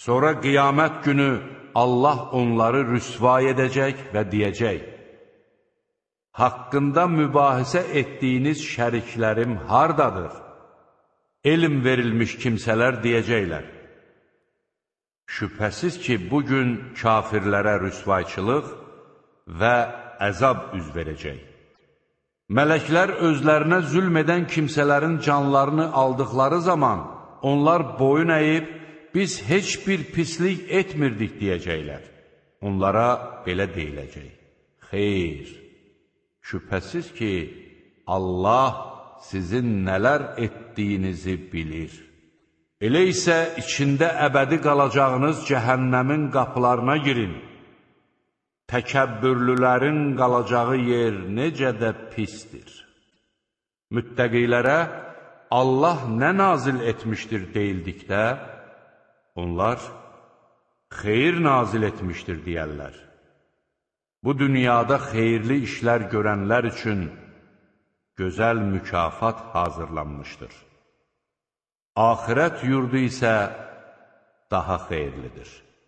Sonra qiyamət günü Allah onları rüsvay edəcək və deyəcək: haqqında mübahisə etdiyiniz şəriklərim hardadır? Elm verilmiş kimsələr deyəcəklər: şübhəsiz ki, bugün kafirlərə rüsvayçılıq və əzab üz verəcək. Mələklər özlərinə zülm edən kimsələrin canlarını aldıqları zaman onlar boyun əyib, biz heç bir pislik etmirdik deyəcəklər. Onlara belə deyiləcək: xeyr, şübhəsiz ki, Allah sizin nələr etdiyinizi bilir. Elə isə içində əbədi qalacağınız cəhənnəmin qapılarına girin. Təkəbbürlülərin qalacağı yer necə də pisdir. Müttəqilərə Allah nə nazil etmişdir deyildikdə, onlar xeyir nazil etmişdir deyərlər. Bu dünyada xeyirli işlər görənlər üçün gözəl mükafat hazırlanmışdır. Axirət yurdu isə daha xeyirlidir.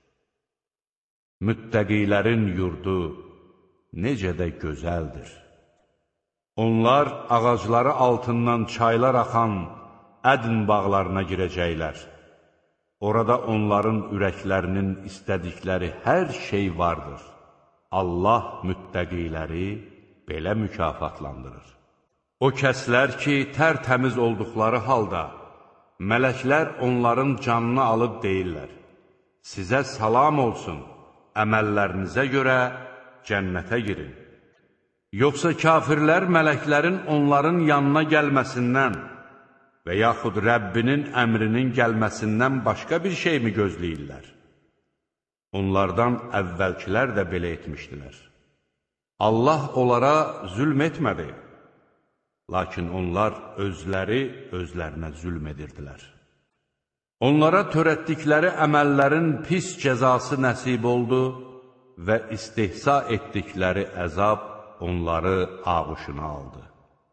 Müttəqilərin yurdu necə də gözəldir. Onlar ağacları altından çaylar axan ədn bağlarına girəcəklər. Orada onların ürəklərinin istədikləri hər şey vardır. Allah müttəqiləri belə mükafatlandırır. O kəslər ki, tərtəmiz olduqları halda, mələklər onların canını alıb deyirlər: sizə salam olsun, əməllərinizə görə cənnətə girin. Yoxsa kafirlər mələklərin onların yanına gəlməsindən və yaxud Rəbbinin əmrinin gəlməsindən başqa bir şey mi gözləyirlər? Onlardan əvvəlkilər də belə etmişdilər. Allah onlara zülm etmədi, lakin onlar özlərinə zülm edirdilər. Onlara törətdikləri əməllərin pis cəzası nəsib oldu və istehza etdikləri əzab onları ağuşuna aldı.